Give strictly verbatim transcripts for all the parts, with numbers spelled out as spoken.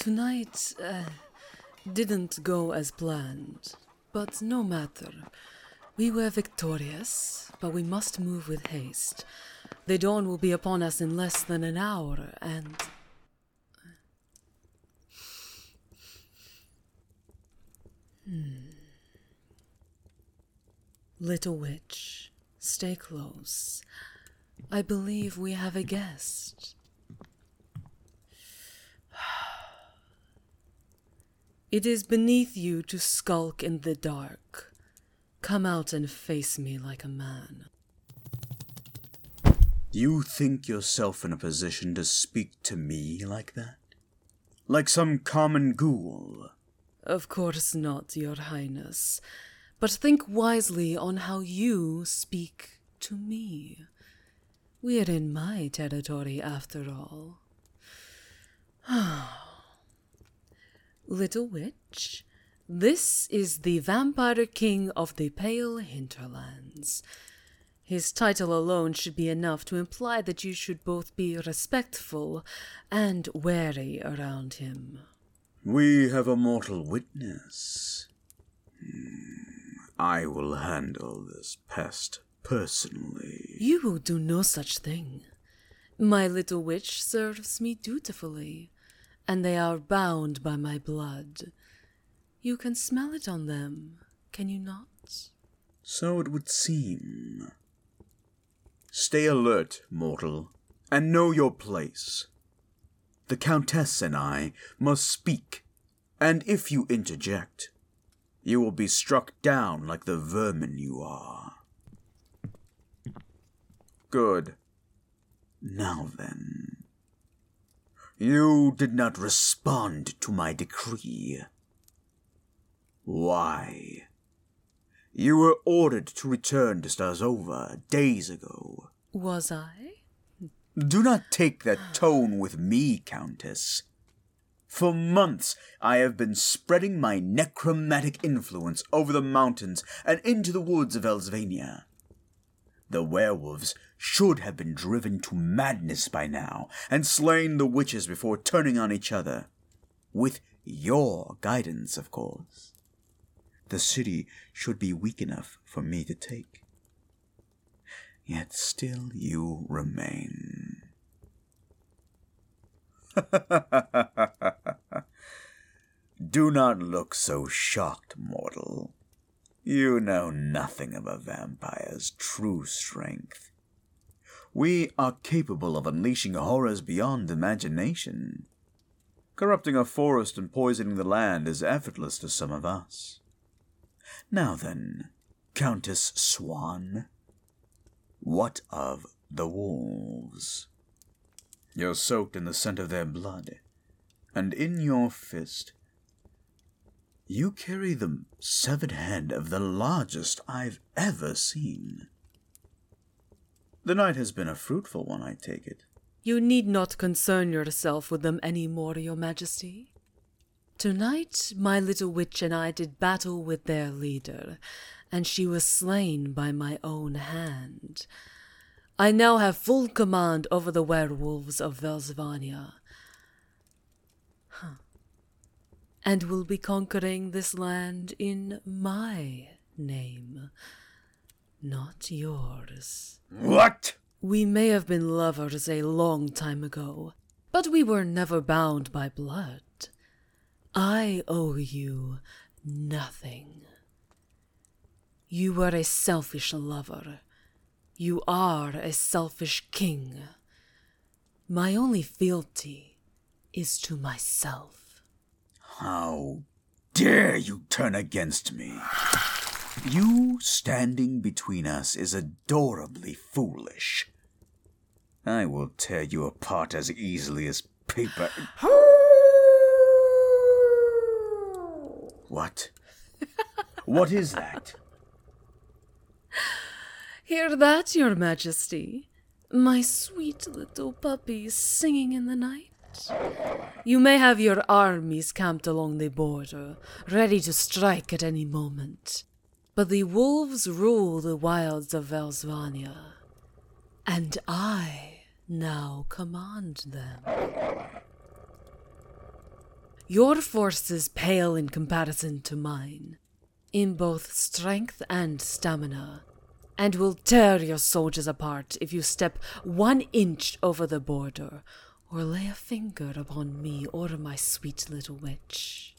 Tonight uh, didn't go as planned, but no matter. We were victorious, but we must move with haste. The dawn will be upon us in less than an hour, and... Hmm. Little witch, stay close. I believe we have a guest. It is beneath you to skulk in the dark. Come out and face me like a man. You think yourself in a position to speak to me like that? Like some common ghoul? Of course not, Your Highness. But think wisely on how you speak to me. We're in my territory, after all. Little witch, this is the Vampire King of the Pale Hinterlands. His title alone should be enough to imply that you should both be respectful and wary around him. We have a mortal witness. Hmm. I will handle this pest personally. You will do no such thing. My little witch serves me dutifully, and they are bound by my blood. You can smell it on them, can you not? So it would seem. Stay alert, mortal, and know your place. The Countess and I must speak, and if you interject, you will be struck down like the vermin you are. Good. Now then. You did not respond to my decree. Why? You were ordered to return to Starzova days ago. Was I? Do not take that tone with me, Countess. For months I have been spreading my necromantic influence over the mountains and into the woods of Elsvania. The werewolves should have been driven to madness by now and slain the witches before turning on each other. With your guidance, of course. The city should be weak enough for me to take. Yet still you remain. Do not look so shocked, mortal. You know nothing of a vampire's true strength. We are capable of unleashing horrors beyond imagination. Corrupting a forest and poisoning the land is effortless to some of us. Now then, Countess Swan, what of the wolves? You're soaked in the scent of their blood, and in your fist you carry the severed head of the largest I've ever seen. The night has been a fruitful one, I take it. You need not concern yourself with them any more, Your Majesty. Tonight, my little witch and I did battle with their leader, and she was slain by my own hand. I now have full command over the werewolves of Velsvania. Huh. And will be conquering this land in my name, not yours. What? We may have been lovers a long time ago, but we were never bound by blood. I owe you nothing. You were a selfish lover. You are a selfish king. My only fealty is to myself. How dare you turn against me? You standing between us is adorably foolish. I will tear you apart as easily as paper. What? What is that? Hear that, Your Majesty? My sweet little puppies singing in the night. You may have your armies camped along the border, ready to strike at any moment. But the wolves rule the wilds of Velsvania, and I now command them. Your forces pale in comparison to mine, in both strength and stamina, and will tear your soldiers apart if you step one inch over the border, or lay a finger upon me or my sweet little witch.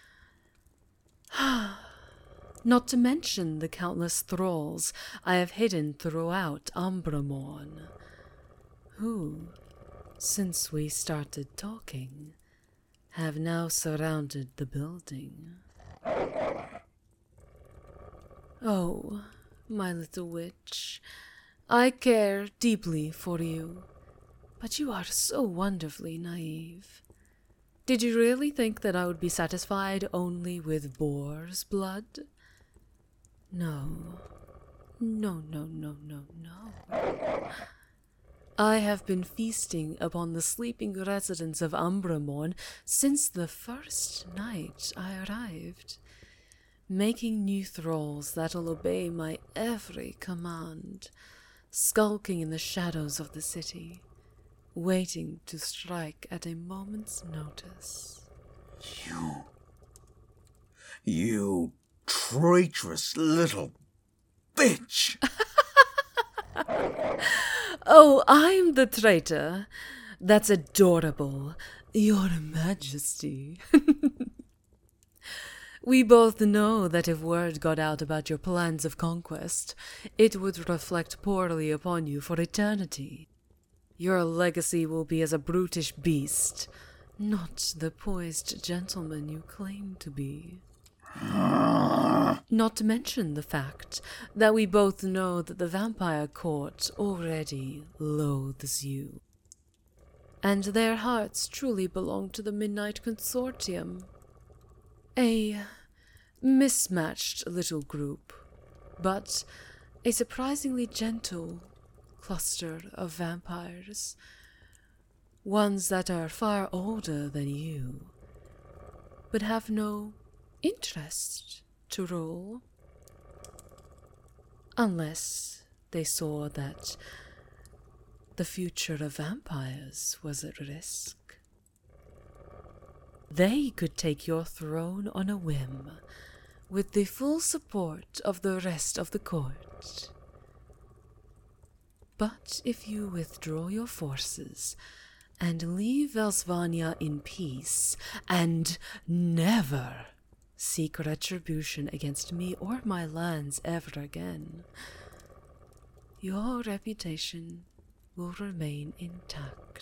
Not to mention the countless thralls I have hidden throughout Umbramorn, who, since we started talking, have now surrounded the building. Oh, my little witch, I care deeply for you, but you are so wonderfully naive. Did you really think that I would be satisfied only with boar's blood? No. No, no, no, no, no. I have been feasting upon the sleeping residents of Umbramorn since the first night I arrived, making new thralls that'll obey my every command, skulking in the shadows of the city, waiting to strike at a moment's notice. You... You traitorous little bitch! Oh, I'm the traitor. That's adorable, Your Majesty. We both know that if word got out about your plans of conquest, it would reflect poorly upon you for eternity. Your legacy will be as a brutish beast, not the poised gentleman you claim to be. Not to mention the fact that we both know that the vampire court already loathes you, and their hearts truly belong to the Midnight Consortium. A mismatched little group, but a surprisingly gentle cluster of vampires, ones that are far older than you, but have no interest to rule, unless they saw that the future of vampires was at risk. They could take your throne on a whim, with the full support of the rest of the court. But if you withdraw your forces and leave Velsvania in peace, and never seek retribution against me or my lands ever again, your reputation will remain intact.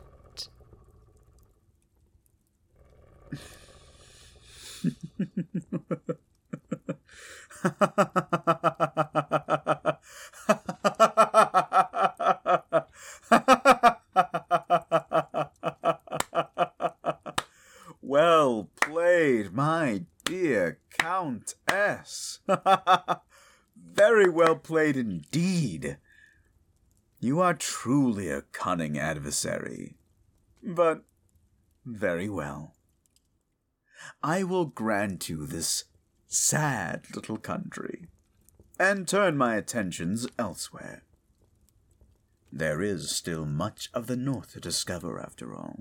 Well played, my dear Countess. Very well played indeed. You are truly a cunning adversary. But very well. I will grant you this sad little country, and turn my attentions elsewhere. There is still much of the north to discover, after all.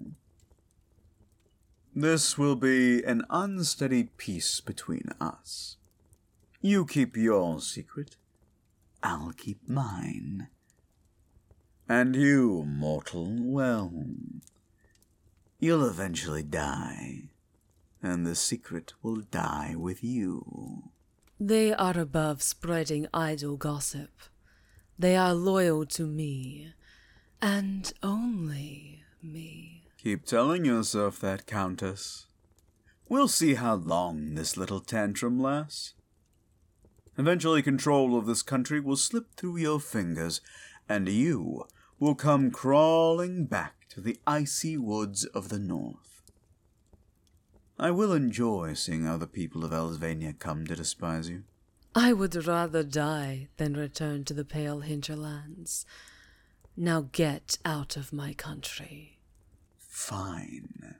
This will be an unsteady peace between us. You keep your secret, I'll keep mine. And you, mortal, well, you'll eventually die, and the secret will die with you. They are above spreading idle gossip. They are loyal to me, and only me. Keep telling yourself that, Countess. We'll see how long this little tantrum lasts. Eventually control of this country will slip through your fingers, and you will come crawling back to the icy woods of the north. I will enjoy seeing how the people of Elsvania come to despise you. I would rather die than return to the pale hinterlands. Now get out of my country. Fine.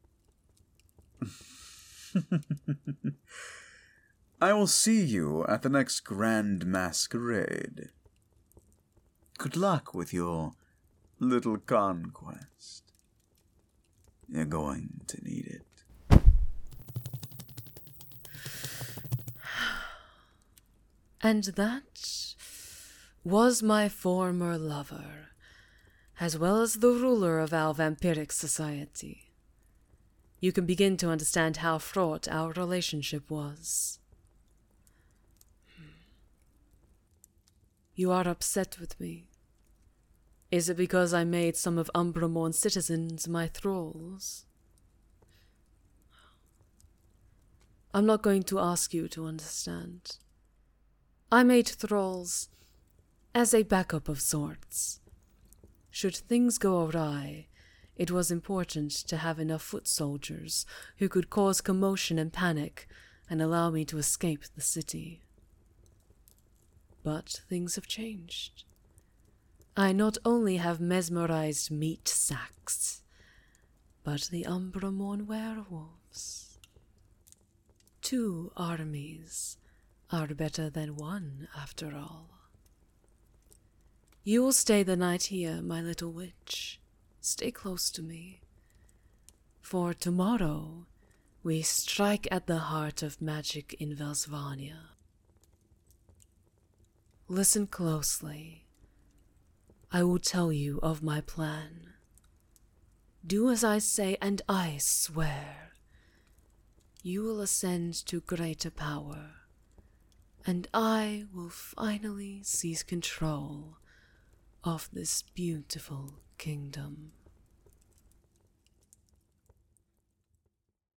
I will see you at the next grand masquerade. Good luck with your little conquest. You're going to need it. And that was my former lover, as well as the ruler of our vampiric society. You can begin to understand how fraught our relationship was. You are upset with me. Is it because I made some of Umbramorn's citizens my thralls? I'm not going to ask you to understand. I made thralls as a backup of sorts. Should things go awry, it was important to have enough foot soldiers who could cause commotion and panic and allow me to escape the city. But things have changed. I not only have mesmerized meat sacks, but the Umbramorn werewolves. Two armies are better than one, after all. You will stay the night here, my little witch. Stay close to me. For tomorrow, we strike at the heart of magic in Velsvania. Listen closely. I will tell you of my plan. Do as I say, and I swear, you will ascend to greater power, and I will finally seize control of this beautiful kingdom.